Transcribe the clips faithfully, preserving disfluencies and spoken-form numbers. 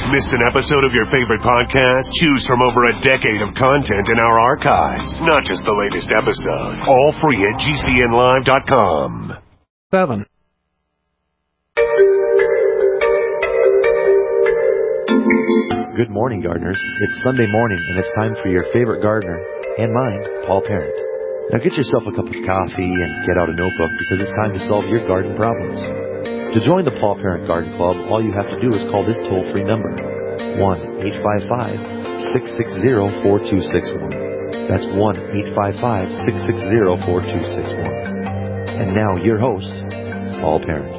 Missed an episode of your favorite podcast? Choose from over a decade of content in our archives. Not just the latest episode. All free at G C N live dot com. Seven. Good morning, gardeners. It's Sunday morning, and it's time for your favorite gardener, and mine, Paul Parent. Now get yourself a cup of coffee and get out a notebook, because it's time to solve your garden problems. To join the Paul Parent Garden Club, all you have to do is call this toll-free number, one eight five five, six six zero, four two six one. That's one eight five five, six six zero, four two six one. And now, your host, Paul Parent.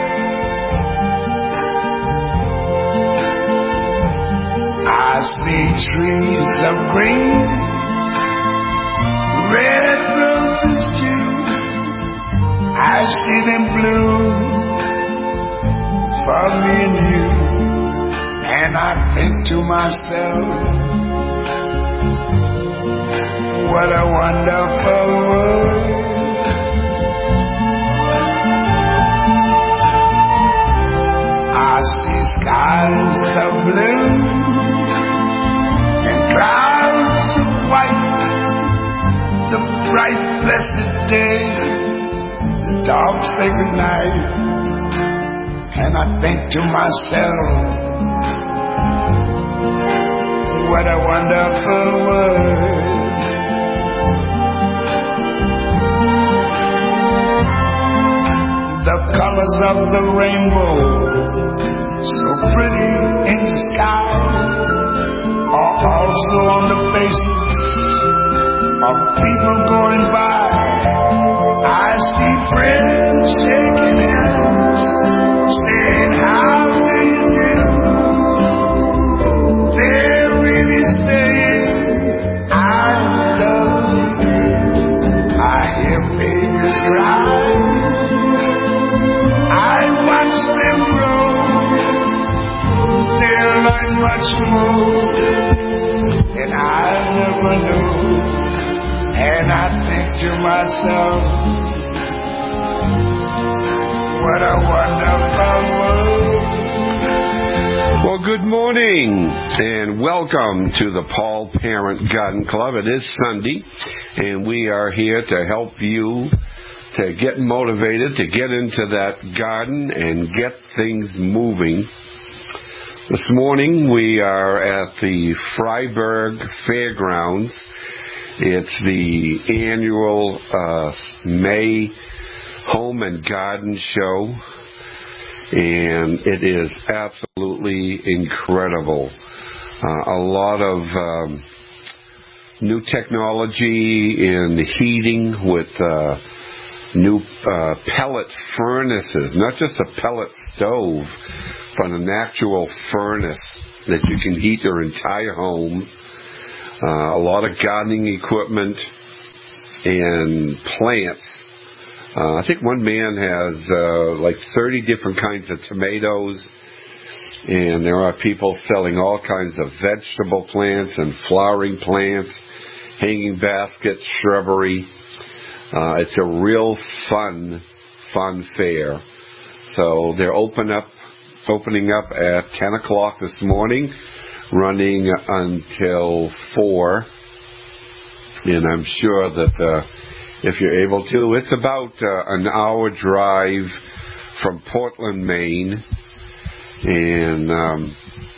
I see trees of green, red roses too. I see them bloom for me and you. And I think to myself, what a wonderful world. I see skies of blue, clouds of white, the bright blessed day, the dark sacred night. And I think to myself, what a wonderful world. The colors of the rainbow, so pretty in the sky, are also on the faces of people going by. I see friends shaking hands, saying, how do you do? They're really saying, I love you. I hear babies cry, I watch them grow. They'll learn much more than I never knew. And I think to myself, what a wonderful world. Well, good morning and welcome to the Paul Parent Garden Club. It is Sunday, and we are here to help you to get motivated, to get into that garden and get things moving. This morning we are at the Freiburg Fairgrounds. It's the annual uh, May Home and Garden Show, and it is absolutely incredible. Uh, a lot of um, new technology in the heating with uh, new uh, pellet furnaces, not just a pellet stove, but an actual furnace that you can heat your entire home. Uh, a lot of gardening equipment and plants. Uh, I think one man has uh, like thirty different kinds of tomatoes, and there are people selling all kinds of vegetable plants and flowering plants, hanging baskets, shrubbery. Uh, it's a real fun, fun fair. So they're open up, opening up at ten o'clock this morning, running until four. And I'm sure that uh, if you're able to, it's about uh, an hour drive from Portland, Maine. And um,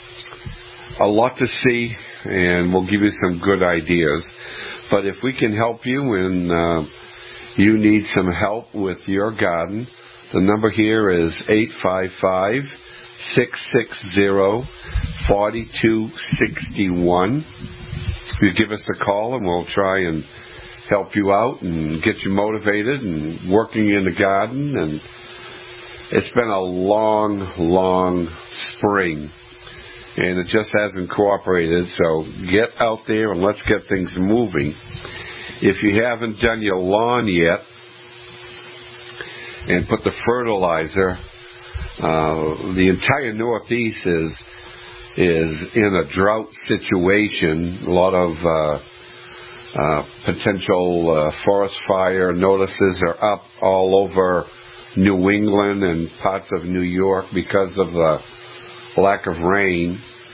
a lot to see, and we'll give you some good ideas. But if we can help you and uh, you need some help with your garden, the number here is eight five five, six six zero, four two six one. You give us a call and we'll try and help you out and get you motivated and working in the garden. And it's been a long, long spring, and it just hasn't cooperated. So get out there and let's get things moving. If you haven't done your lawn yet and put the fertilizer, uh, the entire Northeast is is in a drought situation. A lot of uh, uh, potential uh, forest fire notices are up all over New England and parts of New York because of the lack of rain.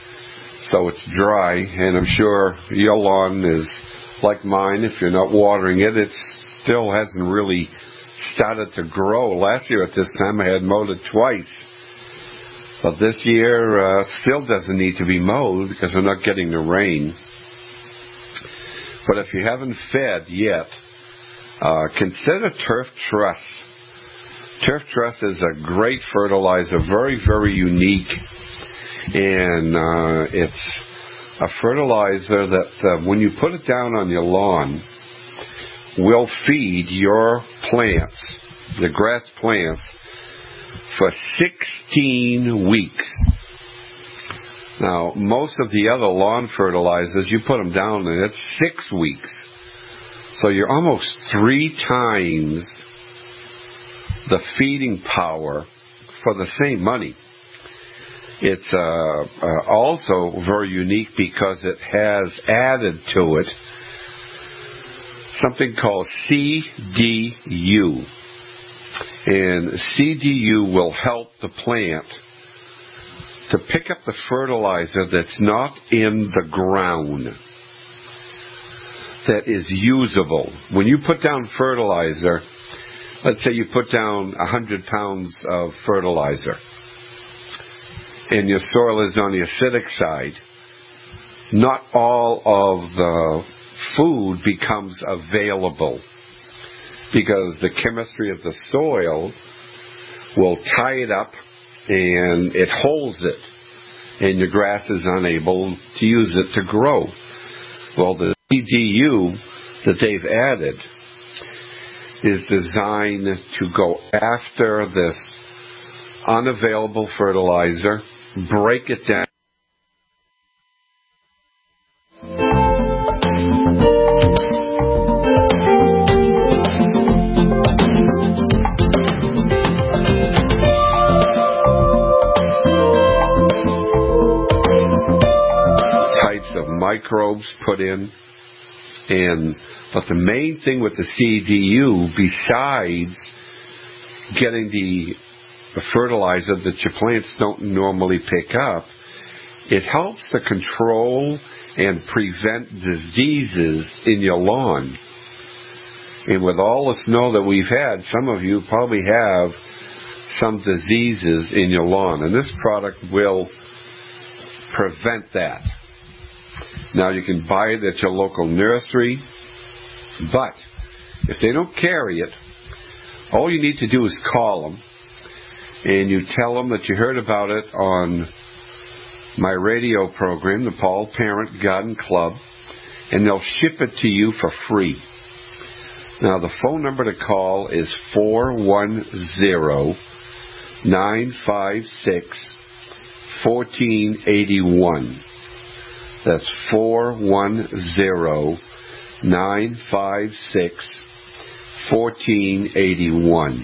so it's dry, and I'm sure your lawn is like mine. If you're not watering it, it still hasn't really started to grow. Last year at this time I had mowed it twice, but this year uh, still doesn't need to be mowed because we're not getting the rain. But if you haven't fed yet, uh, consider Turf Truss. Turf Truss is a great fertilizer, very, very unique, and uh, it's a fertilizer that uh, when you put it down on your lawn, will feed your plants, the grass plants, for sixteen weeks. Now, most of the other lawn fertilizers, you put them down and it's six weeks. So you're almost three times the feeding power for the same money. It's uh, uh, also very unique because it has added to it something called C D U. And C D U will help the plant to pick up the fertilizer that's not in the ground, that is usable. When you put down fertilizer, let's say you put down one hundred pounds of fertilizer, and your soil is on the acidic side, not all of the food becomes available because the chemistry of the soil will tie it up and it holds it, and your grass is unable to use it to grow. Well, the C D U that they've added is designed to go after this unavailable fertilizer, break it down, types of microbes put in. And but the main thing with the C D U, besides getting the, the fertilizer that your plants don't normally pick up, it helps to control and prevent diseases in your lawn. And with all the snow that we've had, some of you probably have some diseases in your lawn, and this product will prevent that. Now, you can buy it at your local nursery, but if they don't carry it, all you need to do is call them, and you tell them that you heard about it on my radio program, the Paul Parent Garden Club, and they'll ship it to you for free. Now, the phone number to call is four one zero, nine five six, one four eight one. That's four one zero, nine five six, one four eight one.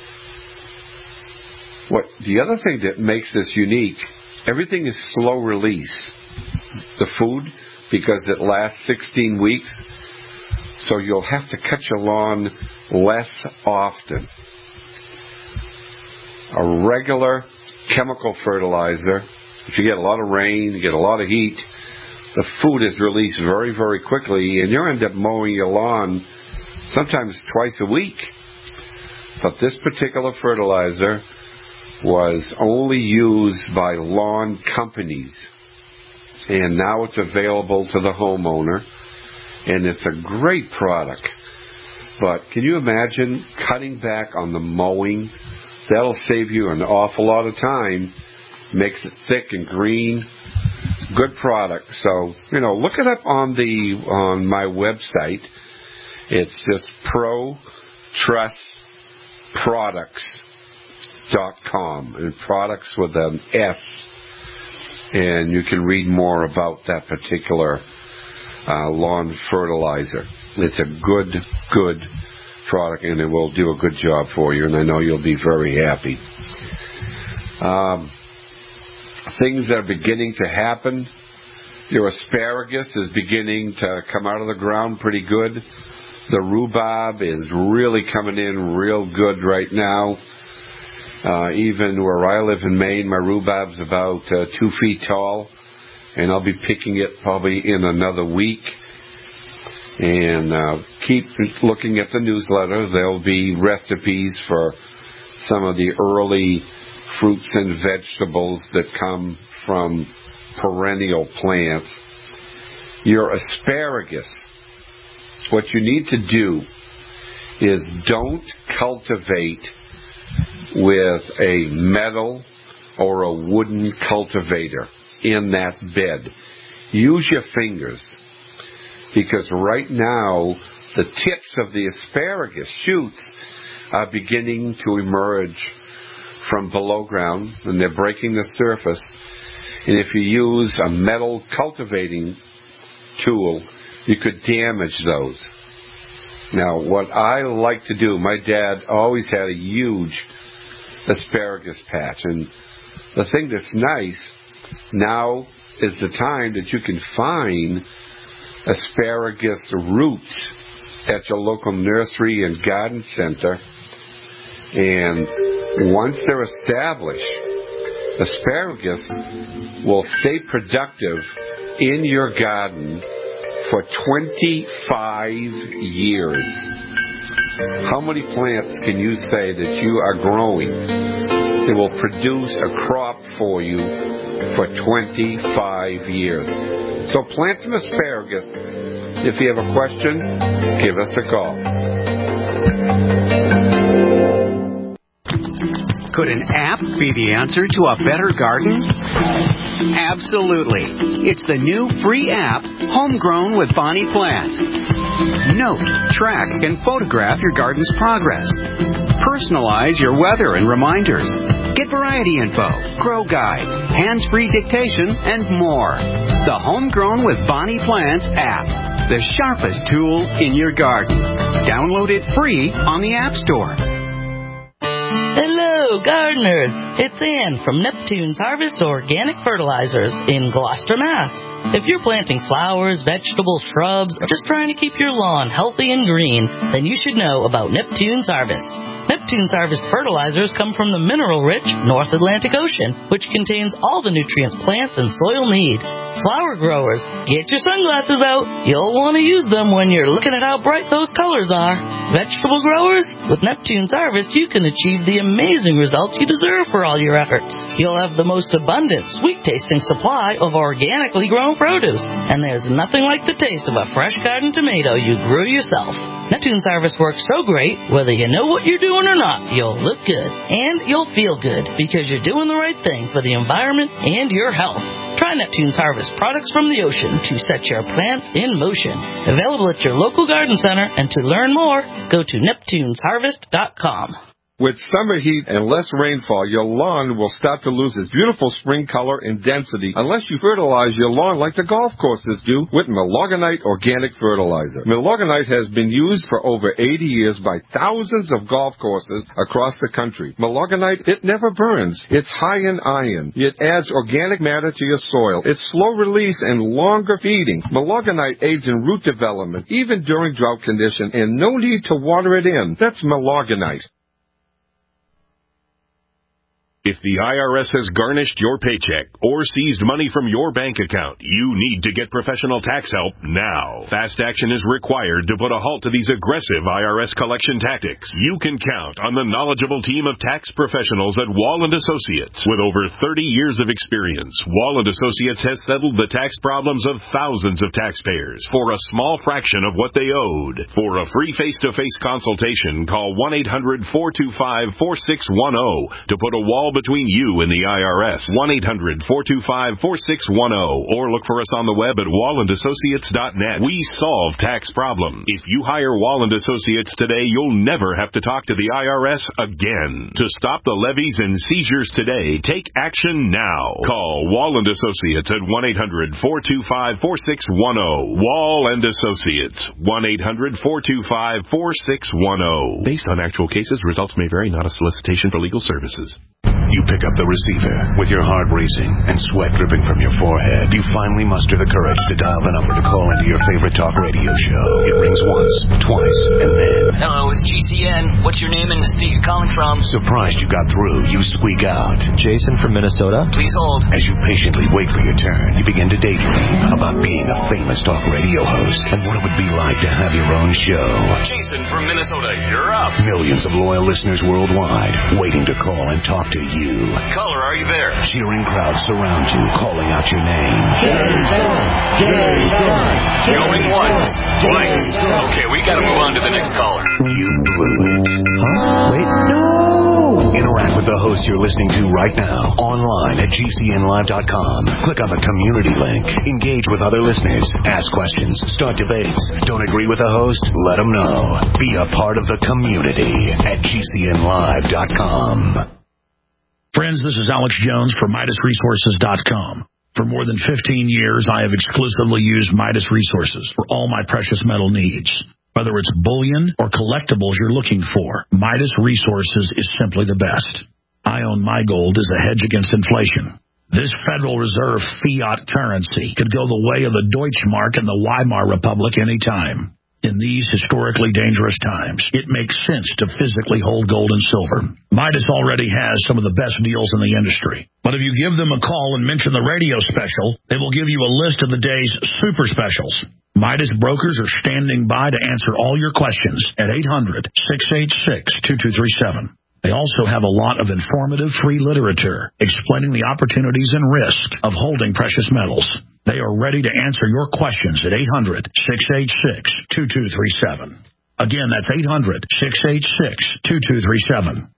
What the other thing that makes this unique, everything is slow release. The food, because it lasts sixteen weeks, so you'll have to cut your lawn less often. A regular chemical fertilizer, if you get a lot of rain, you get a lot of heat, the food is released very, very quickly, and you end up mowing your lawn sometimes twice a week. But this particular fertilizer was only used by lawn companies, and now it's available to the homeowner, and it's a great product. But can you imagine cutting back on the mowing? That'll save you an awful lot of time, makes it thick and green. Good product. So, you know, look it up on the on my website. It's just pro truss products dot com, and products with an S, and you can read more about that particular uh, lawn fertilizer. It's a good, good product, and it will do a good job for you, and I know you'll be very happy. Um, things that are beginning to happen. Your asparagus is beginning to come out of the ground pretty good. The rhubarb is really coming in real good right now. Uh, even where I live in Maine, my rhubarb's about uh, two feet tall, and I'll be picking it probably in another week. And uh, keep looking at the newsletter. There'll be recipes for some of the early fruits and vegetables that come from perennial plants. Your asparagus, what you need to do is don't cultivate with a metal or a wooden cultivator in that bed. Use your fingers, because right now the tips of the asparagus shoots are beginning to emerge from below ground, and they're breaking the surface. And if you use a metal cultivating tool, you could damage those. Now, what I like to do, my dad always had a huge asparagus patch, and the thing that's nice, now is the time that you can find asparagus roots at your local nursery and garden center. And once they're established, asparagus will stay productive in your garden for twenty-five years. How many plants can you say that you are growing that will produce a crop for you for twenty-five years? So plant some asparagus. If you have a question, give us a call. Could an app be the answer to a better garden? Absolutely. It's the new free app, Homegrown with Bonnie Plants. Note, track, and photograph your garden's progress. Personalize your weather and reminders. Get variety info, grow guides, hands-free dictation, and more. The Homegrown with Bonnie Plants app, the sharpest tool in your garden. Download it free on the App Store. Hello, gardeners. It's Ann from Neptune's Harvest Organic Fertilizers in Gloucester, Mass. If you're planting flowers, vegetables, shrubs, or just trying to keep your lawn healthy and green, then you should know about Neptune's Harvest. Neptune's Harvest fertilizers come from the mineral-rich North Atlantic Ocean, which contains all the nutrients plants and soil need. Flower growers, get your sunglasses out. You'll want to use them when you're looking at how bright those colors are. Vegetable growers, with Neptune's Harvest, you can achieve the amazing results you deserve for all your efforts. You'll have the most abundant, sweet-tasting supply of organically grown produce, and there's nothing like the taste of a fresh garden tomato you grew yourself. Neptune's Harvest works so great, whether you know what you're doing or not, you'll look good, and you'll feel good, because you're doing the right thing for the environment and your health. Try Neptune's Harvest products from the ocean to set your plants in motion. Available at your local garden center, and to learn more, go to neptunes harvest dot com. With summer heat and less rainfall, your lawn will start to lose its beautiful spring color and density unless you fertilize your lawn like the golf courses do with Milorganite Organic Fertilizer. Milorganite has been used for over eighty years by thousands of golf courses across the country. Milorganite, it never burns. It's high in iron. It adds organic matter to your soil. It's slow release and longer feeding. Milorganite aids in root development, even during drought condition, and no need to water it in. That's Milorganite. If the I R S has garnished your paycheck or seized money from your bank account, you need to get professional tax help now. Fast action is required to put a halt to these aggressive I R S collection tactics. You can count on the knowledgeable team of tax professionals at Wall and Associates. With over thirty years of experience, Wall and Associates has settled the tax problems of thousands of taxpayers for a small fraction of what they owed. For a free face-to-face consultation, call one eight hundred four two five four six one zero to put a wall between you and the I R S. one eight hundred four two five four six one zero, or look for us on the web at wall and associates dot net. We solve tax problems. If you hire Wall and Associates today, you'll never have to talk to the I R S again. To stop the levies and seizures today, take action now. Call Wall and Associates at one eight hundred four two five four six one zero. Wall and Associates, one eight hundred four two five four six one zero. Based on actual cases, results may vary, not a solicitation for legal services. You pick up the receiver. With your heart racing and sweat dripping from your forehead, you finally muster the courage to dial the number to call into your favorite talk radio show. It rings once, twice, and then... Hello, it's G C N. What's your name and the state you're calling from? Surprised you got through, you squeak out. Jason from Minnesota? Please hold. As you patiently wait for your turn, you begin to daydream about being a famous talk radio host and what it would be like to have your own show. Jason from Minnesota, you're up. Millions of loyal listeners worldwide waiting to call and talk to you. Caller, are you there? Cheering crowds surround you, calling out your name. Jason! Jason! Going once, twice. Okay, we gotta move on to the next caller. You blew it. Huh? Wait, no! Interact with the host you're listening to right now, online at G C N live dot com. Click on the community link. Engage with other listeners. Ask questions. Start debates. Don't agree with the host? Let them know. Be a part of the community at G C N live dot com. Friends, this is Alex Jones from Midas Resources dot com. For more than fifteen years, I have exclusively used Midas Resources for all my precious metal needs. Whether it's bullion or collectibles you're looking for, Midas Resources is simply the best. I own my gold as a hedge against inflation. This Federal Reserve fiat currency could go the way of the Deutschmark and the Weimar Republic anytime. In these historically dangerous times, it makes sense to physically hold gold and silver. Midas already has some of the best deals in the industry. But if you give them a call and mention the radio special, they will give you a list of the day's super specials. Midas brokers are standing by to answer all your questions at eight hundred, six eight six, two two three seven. They also have a lot of informative free literature explaining the opportunities and risk of holding precious metals. They are ready to answer your questions at eight hundred, six eight six, two two three seven. Again, that's eight hundred, six eight six, two two three seven.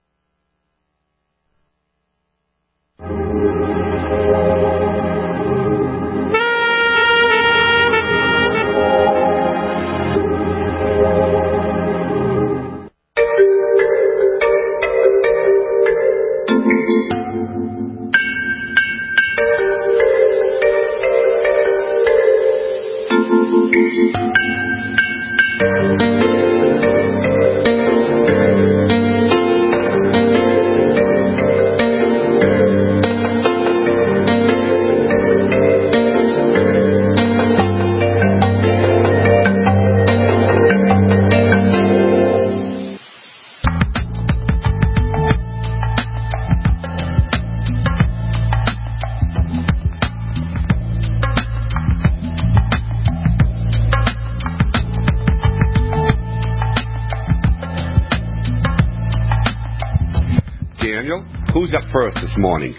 Daniel, who's up first this morning?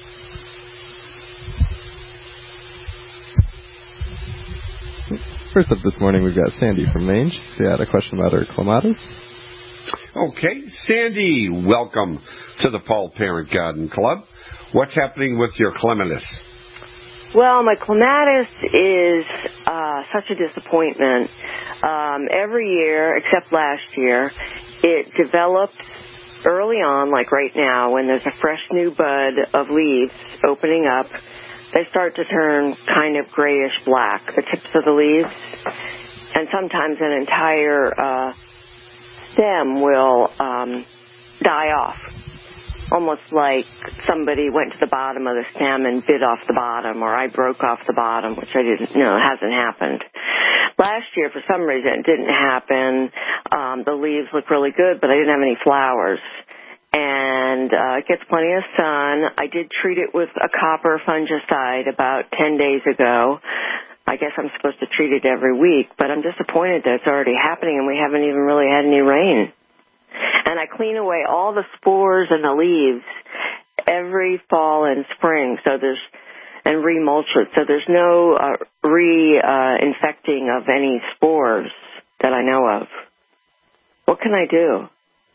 First up this morning, we've got Sandy from Mange. She had a question about her clematis. Okay, Sandy, welcome to the Paul Parent Garden Club. What's happening with your clematis? Well, my clematis is uh, such a disappointment. Um, every year, except last year, it develops early on, like right now, when there's a fresh new bud of leaves opening up. They start to turn kind of grayish-black, the tips of the leaves. And sometimes an entire uh, stem will um, die off, almost like somebody went to the bottom of the stem and bit off the bottom, or I broke off the bottom, which I didn't know, it hasn't happened. Last year, for some reason, it didn't happen. Um, the leaves look really good, but I didn't have any flowers. And uh, it gets plenty of sun. I did treat it with a copper fungicide about ten days ago. I guess I'm supposed to treat it every week, but I'm disappointed that it's already happening and we haven't even really had any rain. And I clean away all the spores and the leaves every fall and spring, so there's and remulch it, so there's no uh, re-infecting uh, of any spores that I know of. What can I do?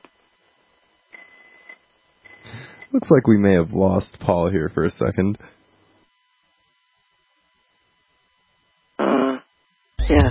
Looks like we may have lost Paul here for a second. Uh, yeah.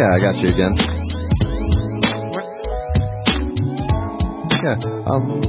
Yeah, I got you again. Yeah, um...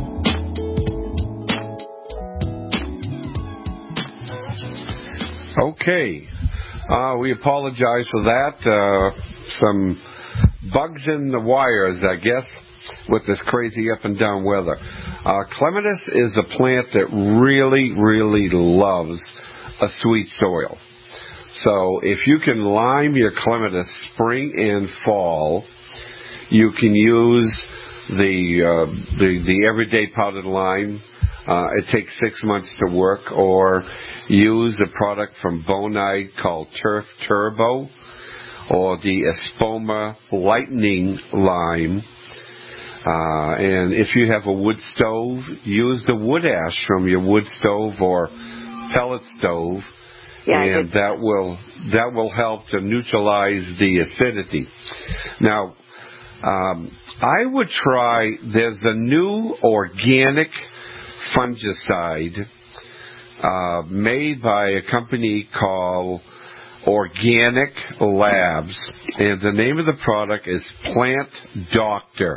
Okay. Uh, we apologize for that. Uh, some bugs in the wires, I guess, with this crazy up and down weather. Uh, clematis is a plant that really, really loves a sweet soil. So if you can lime your clematis spring and fall, you can use the uh, the, the everyday powdered lime. Uh, it takes six months to work, or use a product from Bonide called Turf Turbo, or the Espoma Lightning Lime. Uh, and if you have a wood stove, use the wood ash from your wood stove or pellet stove, yeah, and that will that will help to neutralize the acidity. Now, um, I would try. There's the new organic fungicide uh, made by a company called Organic Labs, and the name of the product is Plant Doctor.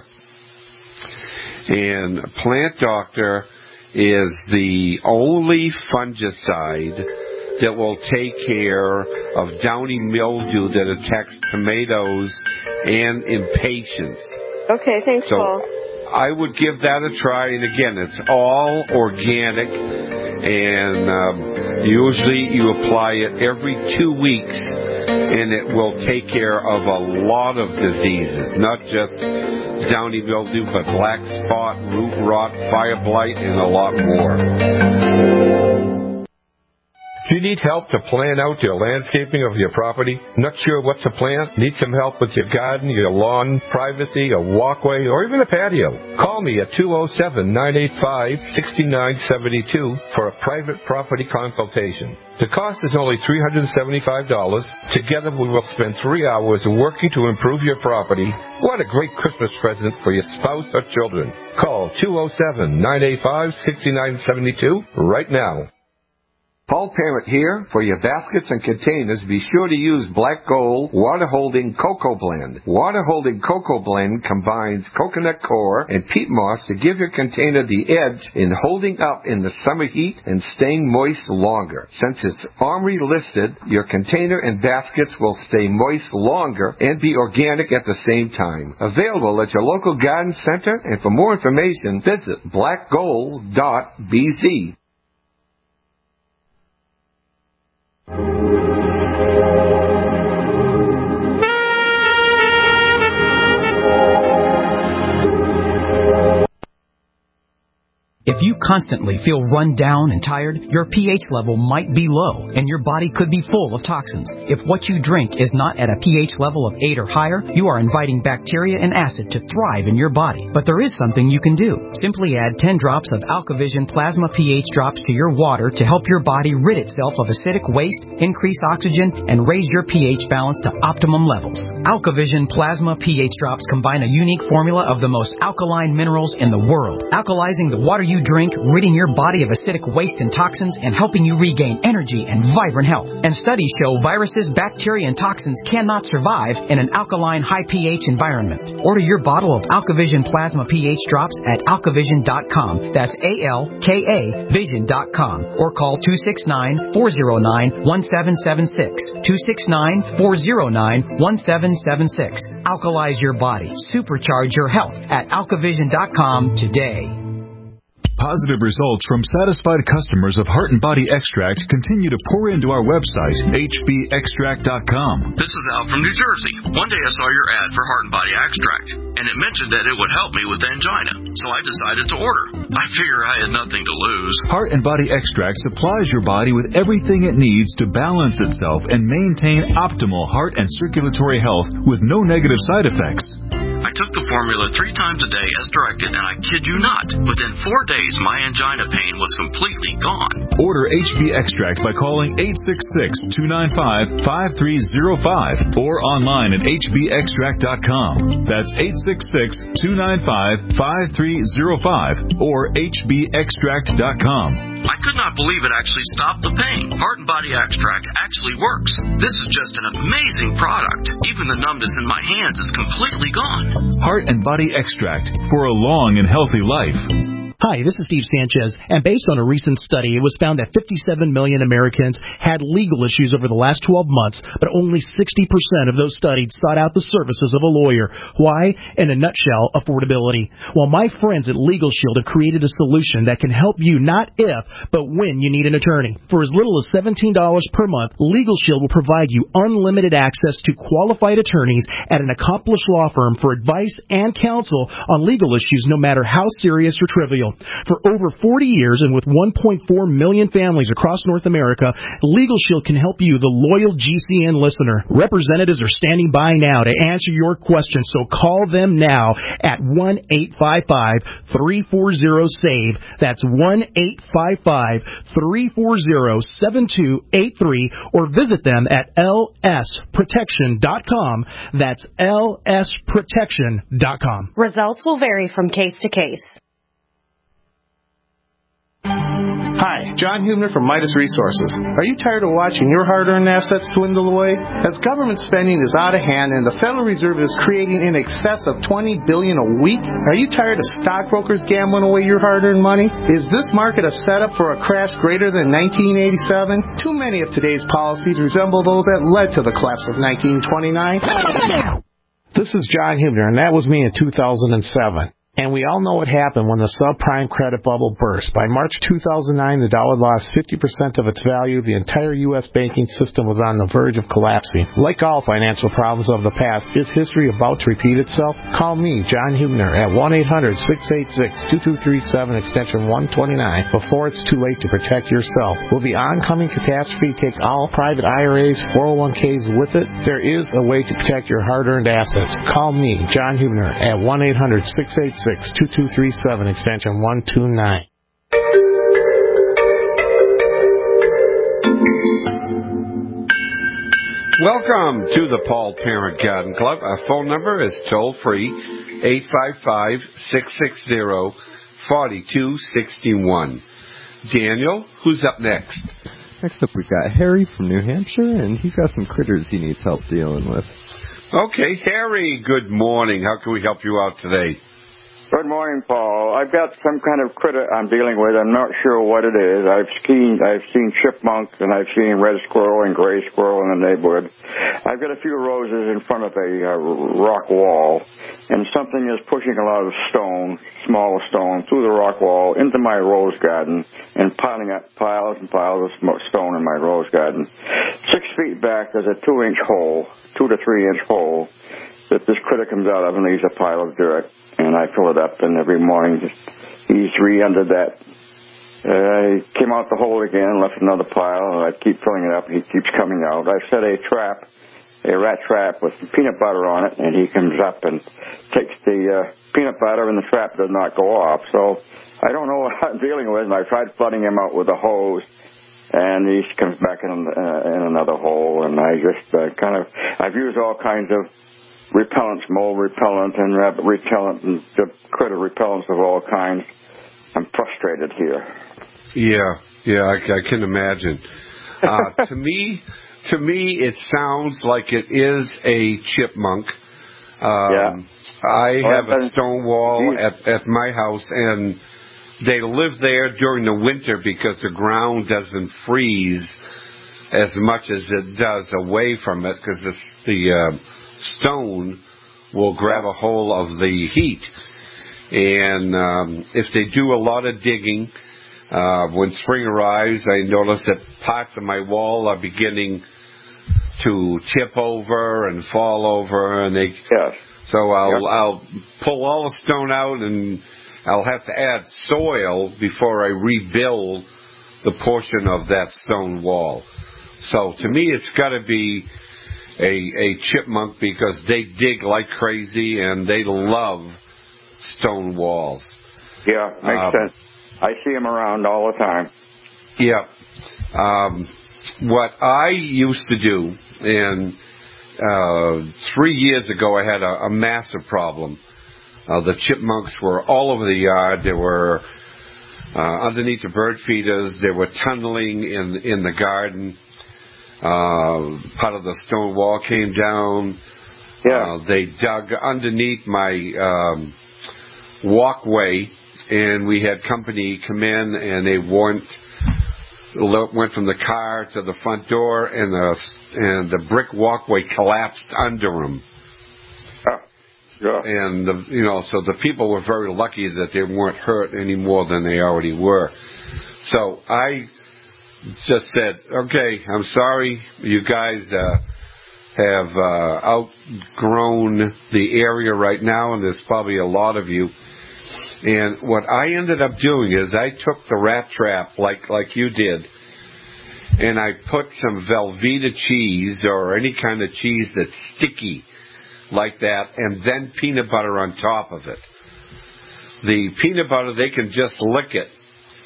And Plant Doctor is the only fungicide that will take care of downy mildew that attacks tomatoes and impatiens. Okay, thanks, so, Paul. I would give that a try, and again, it's all organic, and um, usually you apply it every two weeks, and it will take care of a lot of diseases, not just downy mildew, but black spot, root rot, fire blight, and a lot more. Do you need help to plan out your landscaping of your property? Not sure what to plant? Need some help with your garden, your lawn, privacy, a walkway, or even a patio? Call me at two oh seven, nine eight five, six nine seven two for a private property consultation. The cost is only three hundred seventy-five dollars. Together we will spend three hours working to improve your property. What a great Christmas present for your spouse or children. Call two oh seven, nine eight five, six nine seven two right now. Paul Parent here. For your baskets and containers, be sure to use Black Gold Water Holding Cocoa Blend. Water Holding Cocoa Blend combines coconut coir and peat moss to give your container the edge in holding up in the summer heat and staying moist longer. Since it's OMRI listed, your container and baskets will stay moist longer and be organic at the same time. Available at your local garden center, and for more information, visit black gold dot b z. If you constantly feel run down and tired, your pH level might be low and your body could be full of toxins. If what you drink is not at a pH level of eight or higher, you are inviting bacteria and acid to thrive in your body. But there is something you can do. Simply add ten drops of AlkaVision Plasma pH drops to your water to help your body rid itself of acidic waste, increase oxygen, and raise your pH balance to optimum levels. AlkaVision Plasma pH drops combine a unique formula of the most alkaline minerals in the world, alkalizing the water you drink, ridding your body of acidic waste and toxins, and helping you regain energy and vibrant health. And studies show viruses, bacteria, and toxins cannot survive in an alkaline, high pH environment. Order your bottle of AlkaVision Plasma pH drops at alkavision dot com. That's A L K A vision dot com. Or call two six nine, four oh nine, one seven seven six. two six nine, four oh nine, one seven seven six. Alkalize your body. Supercharge your health at alkavision dot com today. Positive results from satisfied customers of Heart and Body Extract continue to pour into our website, H B extract dot com. This is Al from New Jersey. One day I saw your ad for Heart and Body Extract, and it mentioned that it would help me with angina, so I decided to order. I figure I had nothing to lose. Heart and Body Extract supplies your body with everything it needs to balance itself and maintain optimal heart and circulatory health with no negative side effects. I took the formula three times a day as directed, and I kid you not, within four days my angina pain was completely gone. Order H B Extract by calling eight six six, two nine five, five three zero five or online at H B extract dot com. That's eight six six, two nine five, five three zero five or H B extract dot com. I could not believe it actually stopped the pain. Heart and Body Extract actually works. This is just an amazing product. Even the numbness in my hands is completely gone. Heart and Body Extract for a long and healthy life. Hi, this is Steve Sanchez, and based on a recent study, it was found that fifty-seven million Americans had legal issues over the last twelve months, but only sixty percent of those studied sought out the services of a lawyer. Why? In a nutshell, affordability. Well, my friends at Legal Shield have created a solution that can help you not if, but when you need an attorney. For as little as seventeen dollars per month, Legal Shield will provide you unlimited access to qualified attorneys at an accomplished law firm for advice and counsel on legal issues, no matter how serious or trivial. For over forty years and with one point four million families across North America, Legal Shield can help you, the loyal G C N listener. Representatives are standing by now to answer your questions, so call them now at one eight five five, three four zero, S A V E. That's one eight five five, three four zero, seven two eight three, or visit them at L S protection dot com. That's L S protection dot com. Results will vary from case to case. Hi, John Hubner from Midas Resources. Are you tired of watching your hard-earned assets dwindle away? As government spending is out of hand and the Federal Reserve is creating in excess of twenty billion dollars a week, are you tired of stockbrokers gambling away your hard-earned money? Is this market a setup for a crash greater than nineteen eighty-seven? Too many of today's policies resemble those that led to the collapse of nineteen twenty-nine. This is John Hubner, and that was me in two thousand seven. And we all know what happened when the subprime credit bubble burst. By March two thousand nine, the dollar lost fifty percent of its value. The entire U S banking system was on the verge of collapsing. Like all financial problems of the past, is history about to repeat itself? Call me, John Hubner, at one eight hundred, six eight six, two two three seven, extension one twenty-nine, before it's too late to protect yourself. Will the oncoming catastrophe take all private I R As, four oh one Ks with it? There is a way to protect your hard-earned assets. Call me, John Hubner, at one eight hundred, six eight six, two two three seven, extension one two nine. Welcome to the Paul Parent Garden Club. Our phone number is toll free, eight five five, six six zero, four two six one. Daniel, who's up next? Next up, we've got Harry from New Hampshire, and he's got some critters he needs help dealing with. Okay, Harry, good morning. How can we help you out today? Good morning, Paul. I've got some kind of critter I'm dealing with. I'm not sure what it is. I've seen I've seen chipmunks and I've seen red squirrel and gray squirrel in the neighborhood. I've got a few roses in front of a uh, rock wall, and something is pushing a lot of stone, small stone, through the rock wall into my rose garden and piling up piles and piles of stone in my rose garden. Six feet back, there's a two-inch hole, two to three-inch hole that this critter comes out of and leaves a pile of dirt. And I fill it up, and every morning he's re-entered that. Uh, he came out the hole again and left another pile, and I keep filling it up, and he keeps coming out. I've set a trap, a rat trap with peanut butter on it, and he comes up and takes the uh, peanut butter, and the trap does not go off. So I don't know what I'm dealing with, and I tried flooding him out with a hose, and he comes back in, uh, in another hole, and I just uh, kind of, I've used all kinds of repellents, mold repellent and rabbit repellent and the critter repellents of all kinds. I'm frustrated here. Yeah, yeah, I, I can imagine. Uh, to me, to me, it sounds like it is a chipmunk. Um, yeah. I well, have a stone wall at, at my house, and they live there during the winter because the ground doesn't freeze as much as it does away from it, because the uh, stone will grab a hold of the heat. And um, if they do a lot of digging, uh, when spring arrives, I notice that parts of my wall are beginning to tip over and fall over, and they. Yes. So I'll yep. I'll pull all the stone out, and I'll have to add soil before I rebuild the portion of that stone wall. So to me, it's got to be a, a chipmunk, because they dig like crazy and they love stone walls. Yeah, makes um, sense. I see them around all the time. Yeah. Um, what I used to do, and uh, three years ago I had a, a massive problem. Uh, the chipmunks were all over the yard. They were uh, underneath the bird feeders. They were tunneling in in the garden. Uh, part of the stone wall came down. Yeah. Uh, they dug underneath my um, walkway, and we had company come in, and they went went from the car to the front door, and the and the brick walkway collapsed under them. Oh, yeah. And the, you know, so the people were very lucky that they weren't hurt any more than they already were. So I just said, okay, I'm sorry, you guys uh, have uh, outgrown the area right now, and there's probably a lot of you. And what I ended up doing is I took the rat trap like like you did, and I put some Velveeta cheese or any kind of cheese that's sticky like that, and then peanut butter on top of it. The peanut butter, they can just lick it,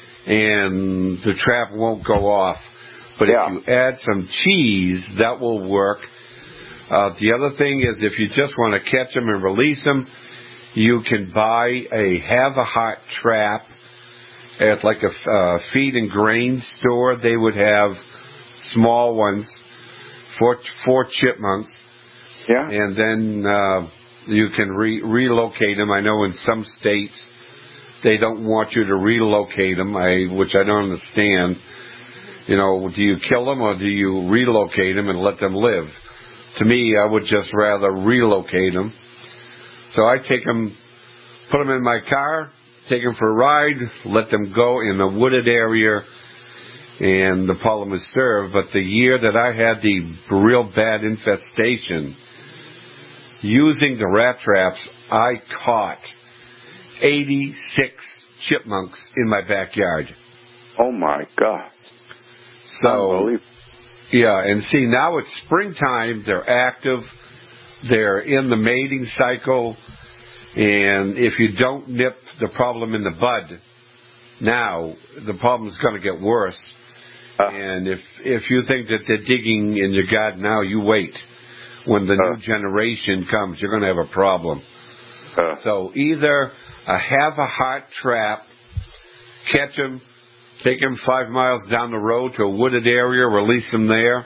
and the trap won't go off. But yeah. if you add some cheese, that will work. Uh, the other thing is if you just want to catch them and release them, you can buy a have-a-heart trap at like a uh, feed and grain store. They would have small ones for for chipmunks. Yeah. And then uh, you can re- relocate them. I know in some states they don't want you to relocate them, I, which I don't understand. You know, do you kill them or do you relocate them and let them live? To me, I would just rather relocate them. So I take them, put them in my car, take them for a ride, let them go in a wooded area, and the problem is served. But the year that I had the real bad infestation, using the rat traps, I caught eighty-six chipmunks in my backyard. Oh, my God. So, yeah, and see, now it's springtime, they're active. They're in the mating cycle, and if you don't nip the problem in the bud now, the problem's going to get worse. Uh, and if if you think that they're digging in your garden now, you wait. When the uh, new generation comes, you're going to have a problem. Uh, so either a have-a-heart trap, catch them, take them five miles down the road to a wooded area, release them there,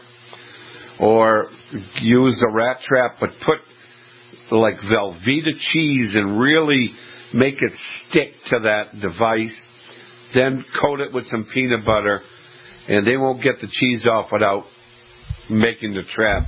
or use the rat trap, but put like Velveeta cheese and really make it stick to that device. Then coat it with some peanut butter, and they won't get the cheese off without making the trap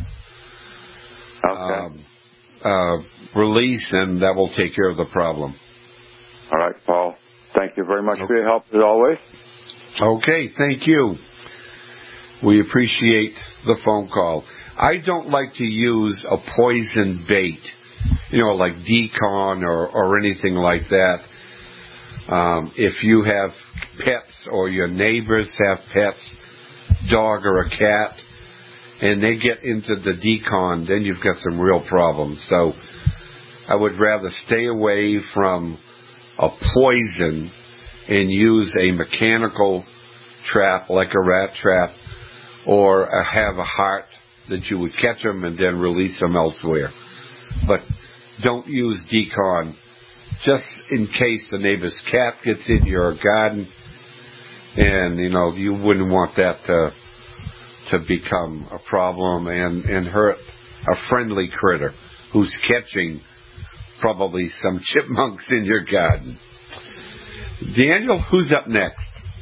okay. um, uh, release, and that will take care of the problem. All right, Paul. Thank you very much okay. for your help as always. Okay, thank you. We appreciate the phone call. I don't like to use a poison bait, you know, like decon or, or anything like that. Um, if you have pets or your neighbors have pets, dog or a cat, and they get into the decon, then you've got some real problems. So I would rather stay away from a poison and use a mechanical trap like a rat trap, or a have a heart that you would catch them and then release them elsewhere. But don't use decon just in case the neighbor's cat gets in your garden, and you know you wouldn't want that to to become a problem and, and hurt a friendly critter who's catching probably some chipmunks in your garden. Daniel, who's up next?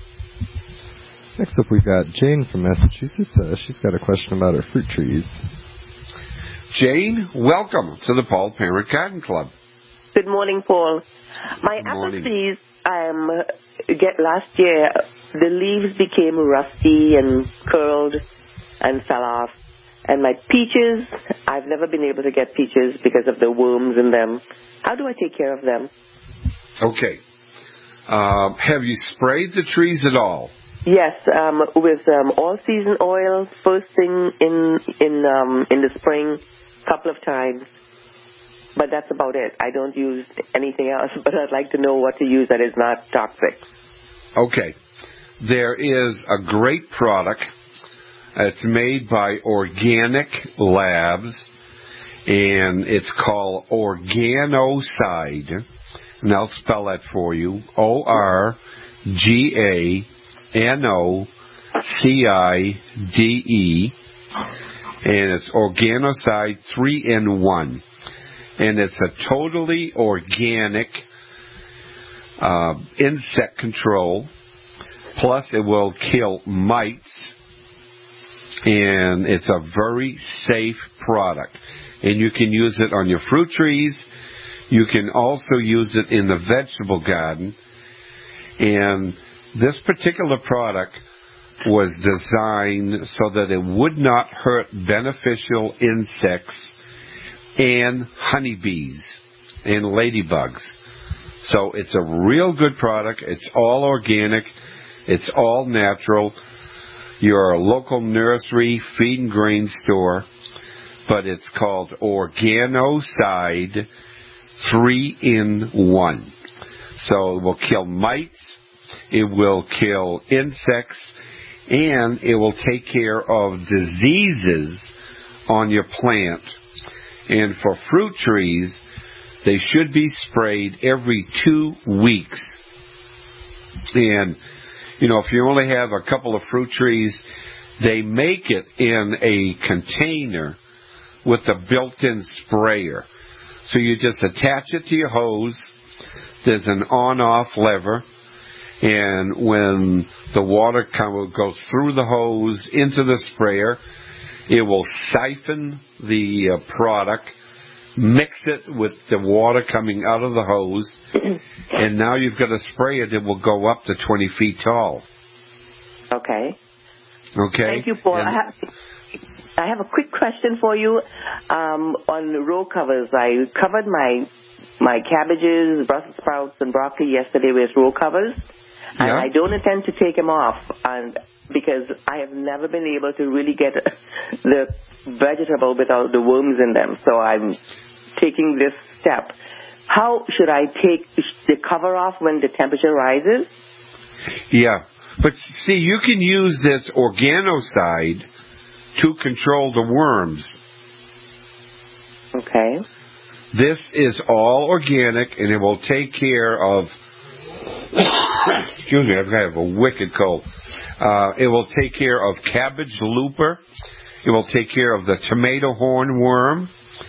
Next up, we've got Jane from Massachusetts. Uh, she's got a question about her fruit trees. Jane, welcome to the Paul Parent Garden Club. Good morning, Paul. My Good apple morning. trees, um, get last year, the leaves became rusty and curled and fell off. And my peaches, I've never been able to get peaches because of the worms in them. How do I take care of them? Okay. Uh, have you sprayed the trees at all? Yes, um, with um, all-season oil, first thing in in um, in the spring, couple of times. But that's about it. I don't use anything else, but I'd like to know what to use that is not toxic. Okay. There is a great product. It's made by Organic Labs, and it's called Organocide. And I'll spell that for you. O R G A N O C I D E, and it's Organocide three in one. And it's a totally organic uh, insect control, plus it will kill mites, and it's a very safe product. And you can use it on your fruit trees. You can also use it in the vegetable garden. And this particular product was designed so that it would not hurt beneficial insects and honeybees and ladybugs. So it's a real good product. It's all organic. It's all natural. Your local nursery feed and grain store, but it's called Organocide three in one. So it will kill mites, it will kill insects, and it will take care of diseases on your plant. And for fruit trees, they should be sprayed every two weeks. And, you know, if you only have a couple of fruit trees, they make it in a container with a built-in sprayer. So you just attach it to your hose. There's an on-off lever. And when the water come, goes through the hose into the sprayer, it will siphon the uh, product, mix it with the water coming out of the hose, and now you've got a sprayer that will go up to twenty feet tall. Okay. Okay. Thank you, Paul. And I have, I have a quick question for you. Um, on the row covers, I covered my my cabbages, Brussels sprouts, and broccoli yesterday with row covers. And yeah. I don't intend to take them off, and because I have never been able to really get the vegetable without the worms in them. So I'm taking this step. How should I take the cover off when the temperature rises? Yeah, but see, you can use this Organocide to control the worms. Okay. This is all organic, and it will take care of... Excuse me, I've got a wicked cold. Uh, it will take care of cabbage looper. It will take care of the tomato hornworm.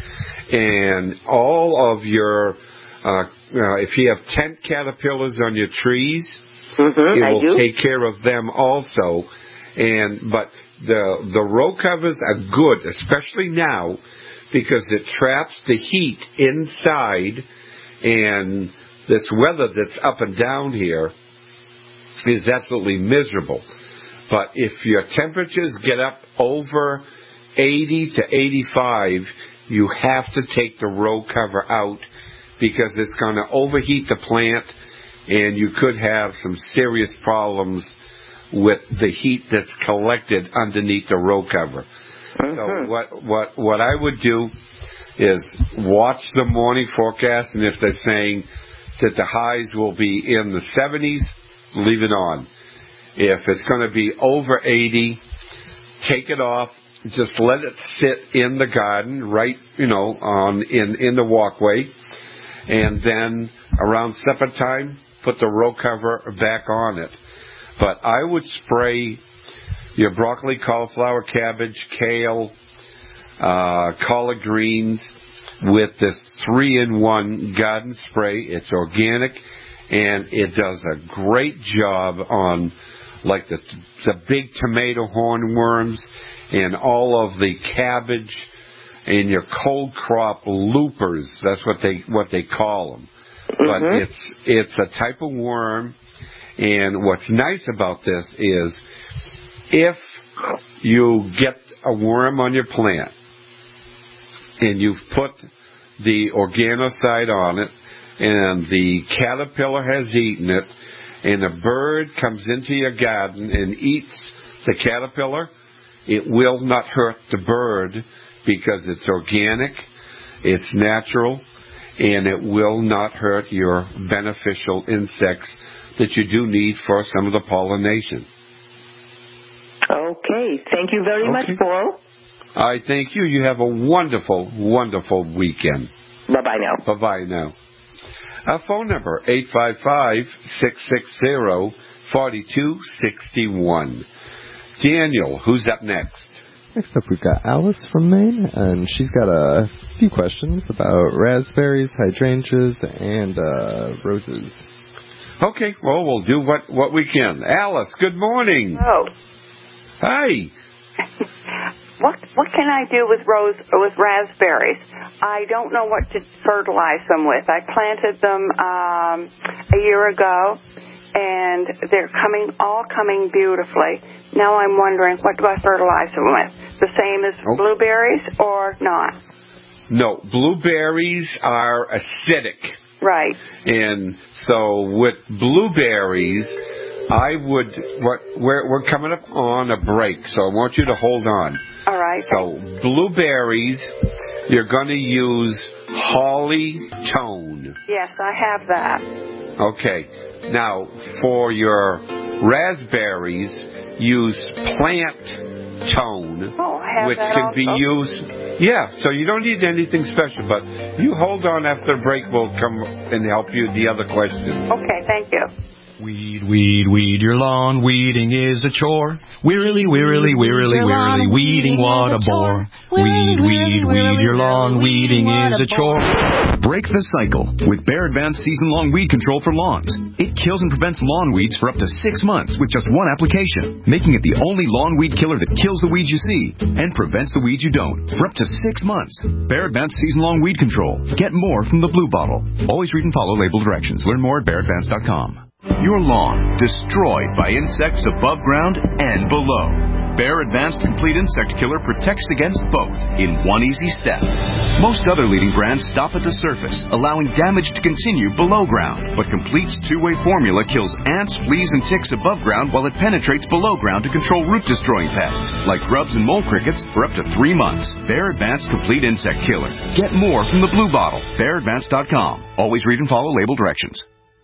And all of your, uh, uh, if you have tent caterpillars on your trees, mm-hmm, it will I do. take care of them also. And but the the row covers are good, especially now, because it traps the heat inside, and this weather that's up and down here is absolutely miserable. But if your temperatures get up over eighty to eighty-five, you have to take the row cover out, because it's going to overheat the plant, and you could have some serious problems with the heat that's collected underneath the row cover. Mm-hmm. So what what what I would do is watch the morning forecast, and if they're saying that the highs will be in the seventies, leave it on. If it's going to be over eighty, take it off. Just let it sit in the garden, right, you know, on in, in the walkway. And then around supper time, put the row cover back on it. But I would spray your broccoli, cauliflower, cabbage, kale, uh, collard greens with this three in one garden spray. It's organic, and it does a great job on like the the big tomato hornworms and all of the cabbage and your cold crop loopers. That's what they what they call them. Mm-hmm. But it's it's a type of worm, and what's nice about this is if you get a worm on your plant and you've put the Organocide on it, and the caterpillar has eaten it, and a bird comes into your garden and eats the caterpillar, it will not hurt the bird, because it's organic, it's natural, and it will not hurt your beneficial insects that you do need for some of the pollination. Okay. Thank you very okay. much, Paul. I thank you. You have a wonderful, wonderful weekend. Bye-bye now. Bye-bye now. Our phone number, eight five five, six six zero, four two six one. Daniel, who's up next? Next up, we've got Alice from Maine, and she's got a few questions about raspberries, hydrangeas, and uh, roses. Okay, well, we'll do what, what we can. Alice, good morning. Oh. Hi. What what can I do with rose with raspberries? I don't know what to fertilize them with. I planted them um, a year ago, and they're coming all coming beautifully. Now I'm wondering, what do I fertilize them with? The same as oh. blueberries or not? No, blueberries are acidic. Right. And so with blueberries, I would, what, we're, we're coming up on a break, so I want you to hold on. All right. So blueberries, you're going to use Holly Tone. Yes, I have that. Okay. Now, for your raspberries, use Plant Tone, oh, I have which that can also. be used. Yeah, so you don't need anything special, but you hold on after the break. We'll come and help you with the other questions. Okay, thank you. Weed, weed, weed your lawn. Weeding is a chore. Wearily, wearily, wearily, wearily, weeding what a bore. Weed, weed, weed your lawn. Weeding is a chore. Break the cycle with Bayer Advanced Season-Long Weed Control for Lawns. It kills and prevents lawn weeds for up to six months with just one application, making it the only lawn weed killer that kills the weeds you see and prevents the weeds you don't for up to six months. Bayer Advanced Season-Long Weed Control. Get more from the blue bottle. Always read and follow label directions. Learn more at bayer advanced dot com. Your lawn destroyed by insects above ground and below. Bayer Advanced Complete Insect Killer protects against both in one easy step. Most other leading brands stop at the surface, allowing damage to continue below ground. But Complete's two-way formula kills ants, fleas, and ticks above ground while it penetrates below ground to control root-destroying pests like grubs and mole crickets for up to three months. Bayer Advanced Complete Insect Killer. Get more from the blue bottle. bayer advanced dot com. Always read and follow label directions.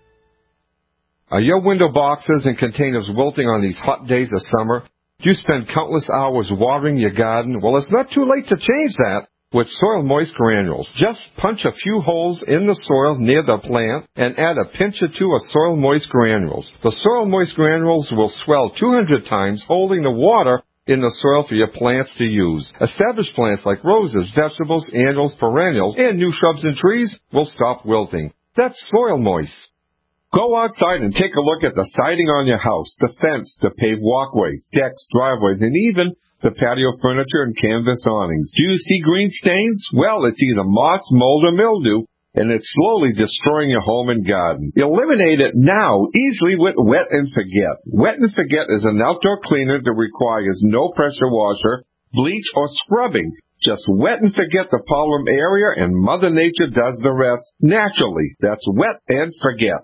Are your window boxes and containers wilting on these hot days of summer? Do you spend countless hours watering your garden? Well, it's not too late to change that with Soil Moist Granules. Just punch a few holes in the soil near the plant and add a pinch or two of Soil Moist Granules. The Soil Moist Granules will swell two hundred times, holding the water in the soil for your plants to use. Established plants like roses, vegetables, annuals, perennials, and new shrubs and trees will stop wilting. That's Soil Moist. Go outside and take a look at the siding on your house, the fence, the paved walkways, decks, driveways, and even the patio furniture and canvas awnings. Do you see green stains? Well, it's either moss, mold, or mildew, and it's slowly destroying your home and garden. Eliminate it now, easily with Wet and Forget. Wet and Forget is an outdoor cleaner that requires no pressure washer, bleach, or scrubbing. Just wet and forget the problem area, and Mother Nature does the rest naturally. That's Wet and Forget.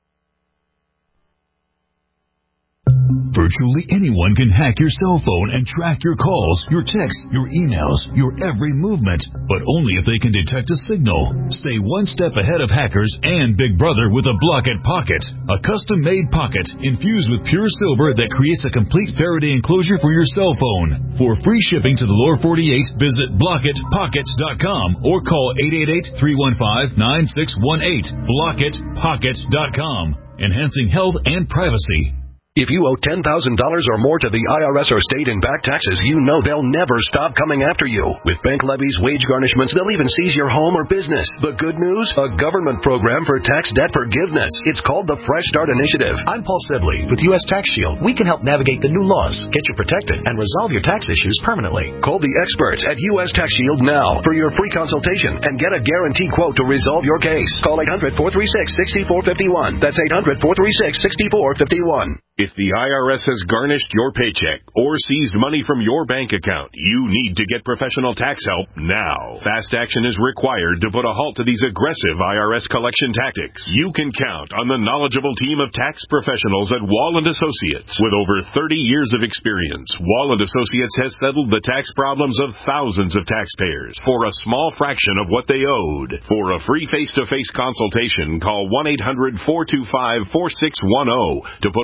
Virtually anyone can hack your cell phone and track your calls, your texts, your emails, your every movement, but only if they can detect a signal. Stay one step ahead of hackers and Big Brother with a Blockit Pocket, a custom-made pocket infused with pure silver that creates a complete Faraday enclosure for your cell phone. For free shipping to the lower forty-eight, visit blockit pocket dot com or call eight eight eight, three one five, nine six one eight. blockit pocket dot com, enhancing health and privacy. If you owe ten thousand dollars or more to the I R S or state in back taxes, you know they'll never stop coming after you. With bank levies, wage garnishments, they'll even seize your home or business. The good news? A government program for tax debt forgiveness. It's called the Fresh Start Initiative. I'm Paul Sibley with U S Tax Shield. We can help navigate the new laws, get you protected, and resolve your tax issues permanently. Call the experts at U S Tax Shield now for your free consultation and get a guaranteed quote to resolve your case. Call eight hundred, four three six, six four five one. That's eight hundred, four three six, six four five one. If the I R S has garnished your paycheck or seized money from your bank account, you need to get professional tax help now. Fast action is required to put a halt to these aggressive I R S collection tactics. You can count on the knowledgeable team of tax professionals at Wall and Associates. With over thirty years of experience, Wall and Associates has settled the tax problems of thousands of taxpayers for a small fraction of what they owed. For a free face-to-face consultation, call one eight hundred, four two five, four six one zero to put a wall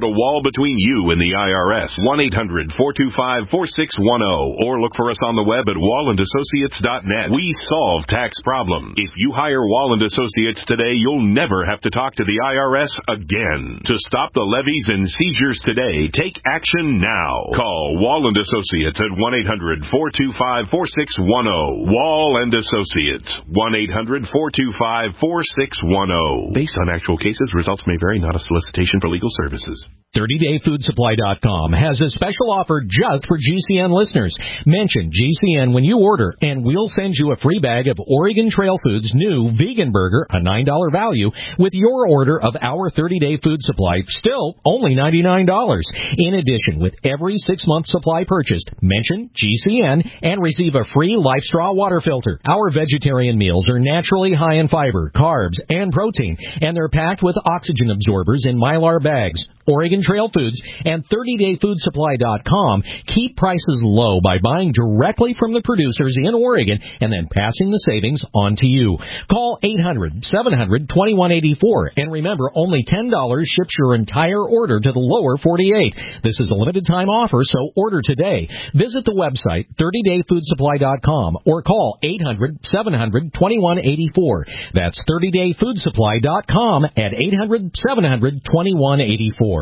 between you and the I R S. one eight hundred four two five four six one zero or look for us on the web at wall and associates dot net. We solve tax problems. If you hire Wall and Associates today, you'll never have to talk to the I R S again. To stop the levies and seizures today, take action now. Call Wall and Associates at one eight hundred four two five four six one zero. Wall and Associates, one eight hundred four two five four six one zero. Based on actual cases, results may vary, not a solicitation for legal services. thirty day food supply dot com has a special offer just for G C N listeners. Mention G C N when you order, and we'll send you a free bag of Oregon Trail Foods new vegan burger, a nine dollars value, with your order of our thirty day food supply, still only ninety-nine dollars. In addition, with every six-month supply purchased, mention G C N and receive a free Life Straw water filter. Our vegetarian meals are naturally high in fiber, carbs, and protein, and they're packed with oxygen absorbers in Mylar bags. Oregon Trail Foods and thirty day food supply dot com keep prices low by buying directly from the producers in Oregon and then passing the savings on to you. Call eight hundred seven hundred twenty-one eighty-four, and remember, only ten dollars ships your entire order to the lower forty-eight. This is a limited time offer, so order today. Visit the website thirty day food supply dot com or call eight hundred seven hundred twenty-one eighty-four. That's thirty day food supply dot com at eight hundred seven hundred twenty-one eighty-four.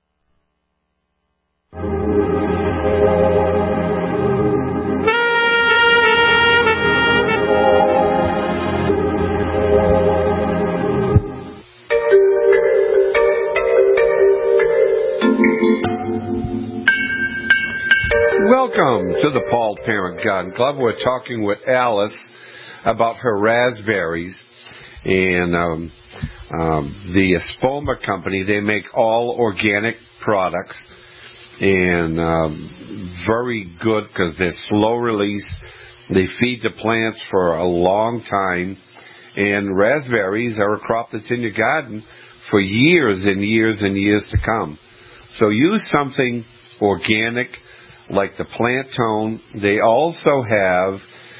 Welcome to the Paul Parent Garden Club. We're talking with Alice about her raspberries. And um, um, the Espoma Company, they make all organic products. And um, very good because they're slow release. They feed the plants for a long time. And raspberries are a crop that's in your garden for years and years and years to come. So use something organic like the plant tone. They also have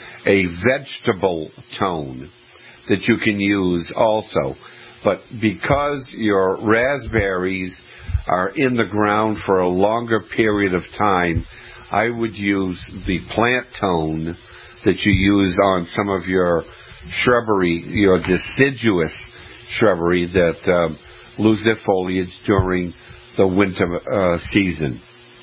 a vegetable tone that you can use also. But because your raspberries are in the ground for a longer period of time, I would use the plant tone that you use on some of your shrubbery, your deciduous shrubbery that um, lose their foliage during the winter uh, season.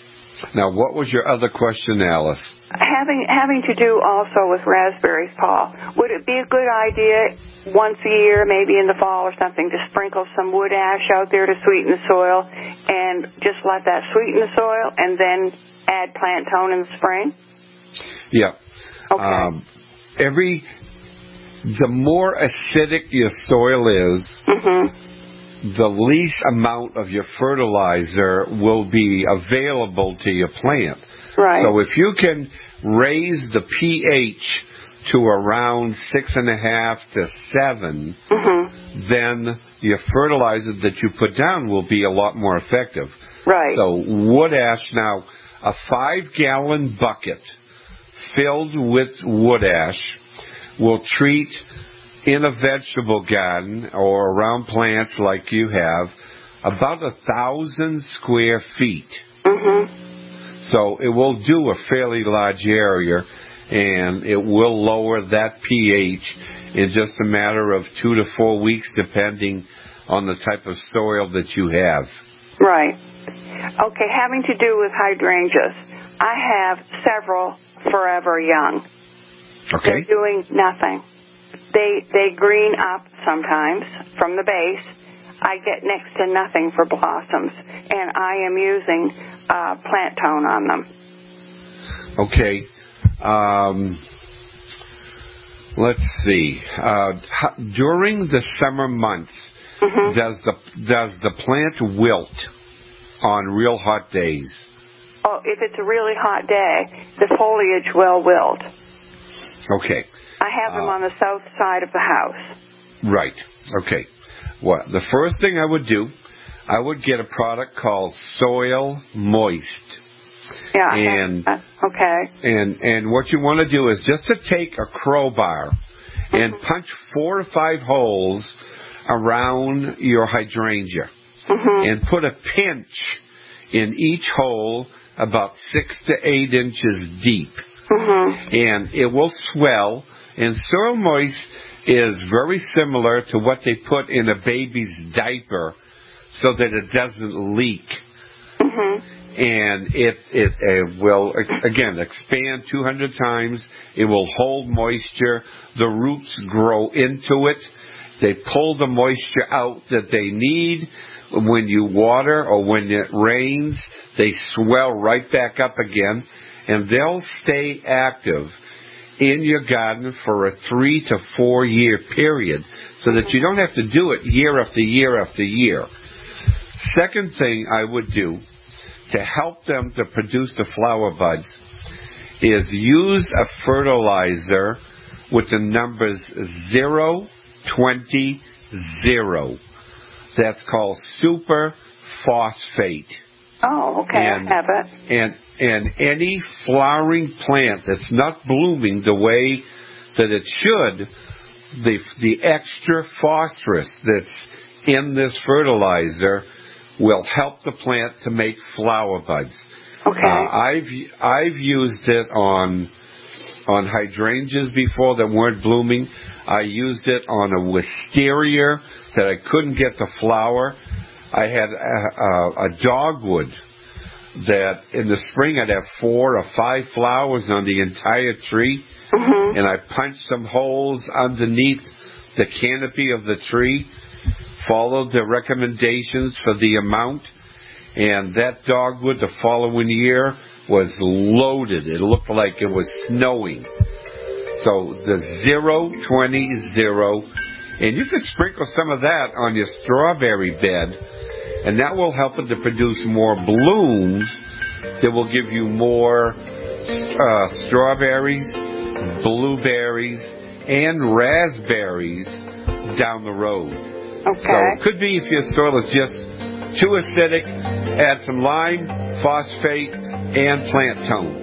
Now, what was your other question, Alice? Having having to do also with raspberries, Paul, would it be a good idea once a year, maybe in the fall or something, to sprinkle some wood ash out there to sweeten the soil and just let that sweeten the soil and then add plant tone in the spring? Yeah. Okay. Um, every, the more acidic your soil is, mm-hmm. the least amount of your fertilizer will be available to your plant. Right. So if you can raise the pH to around six and a half to seven, mm-hmm. then your fertilizer that you put down will be a lot more effective. Right. So wood ash, now a five gallon bucket filled with wood ash will treat in a vegetable garden or around plants like you have about a thousand square feet. Mm-hmm. So it will do a fairly large area, and it will lower that pH in just a matter of two to four weeks, depending on the type of soil that you have. Right. Okay, having to do with hydrangeas, I have several Forever Young. Okay. They're doing nothing. They they green up sometimes from the base. I get next to nothing for blossoms, and I am using uh, plant tone on them. Okay. Um, let's see. Uh, during the summer months, mm-hmm. does the does the plant wilt on real hot days? Oh, if it's a really hot day, the foliage will wilt. Okay. I have them uh, on the south side of the house. Right. Okay. Well, the first thing I would do, I would get a product called Soil Moist. Yeah. And okay. And and what you want to do is just to take a crowbar mm-hmm. and punch four or five holes around your hydrangea mm-hmm. and put a pinch in each hole about six to eight inches deep. Mm-hmm. And it will swell. And Soil Moist is very similar to what they put in a baby's diaper so that it doesn't leak. Mm-hmm. And it, it it will, again, expand two hundred times. It will hold moisture. The roots grow into it. They pull the moisture out that they need. When you water or when it rains, they swell right back up again. And they'll stay active in your garden for a three to four year period so that you don't have to do it year after year after year. Second thing I would do to help them to produce the flower buds is use a fertilizer with the numbers zero, twenty, zero. That's called super phosphate. Oh, okay, and, I have it. And, and any flowering plant that's not blooming the way that it should, the, the extra phosphorus that's in this fertilizer will help the plant to make flower buds. Okay. Uh, I've I've used it on on hydrangeas before that weren't blooming. I used it on a wisteria that I couldn't get the flower. I had a, a, a dogwood that in the spring I'd have four or five flowers on the entire tree, mm-hmm. and I punched some holes underneath the canopy of the tree, followed the recommendations for the amount, and that dogwood the following year was loaded. It looked like it was snowing. So the zero, twenty, zero, and you could sprinkle some of that on your strawberry bed, and that will help it to produce more blooms that will give you more uh, strawberries, blueberries, and raspberries down the road. Okay. So it could be if your soil is just too acidic, add some lime, phosphate, and plant tone.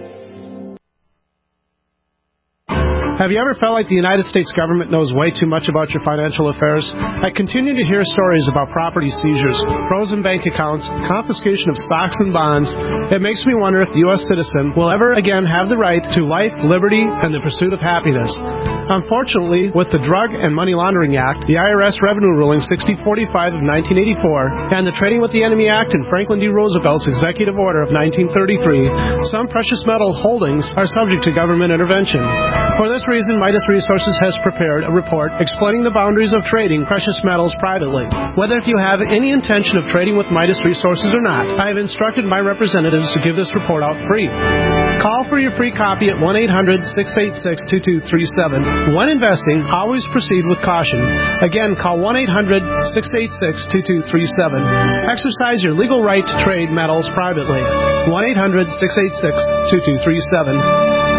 Have you ever felt like the United States government knows way too much about your financial affairs? I continue to hear stories about property seizures, frozen bank accounts, confiscation of stocks and bonds. It makes me wonder if the U S citizen will ever again have the right to life, liberty, and the pursuit of happiness. Unfortunately, with the Drug and Money Laundering Act, the I R S Revenue Ruling sixty forty-five of nineteen eighty-four, and the Trading with the Enemy Act and Franklin D. Roosevelt's Executive Order of nineteen thirty-three, some precious metal holdings are subject to government intervention. For this reason, Midas Resources has prepared a report explaining the boundaries of trading precious metals privately. Whether if you have any intention of trading with Midas Resources or not, I have instructed my representatives to give this report out free. Call for your free copy at one eight hundred, six eight six, two two three seven. When investing, always proceed with caution. Again, call one eight hundred, six eight six, two two three seven. Exercise your legal right to trade metals privately. one eight hundred, six eight six, two two three seven.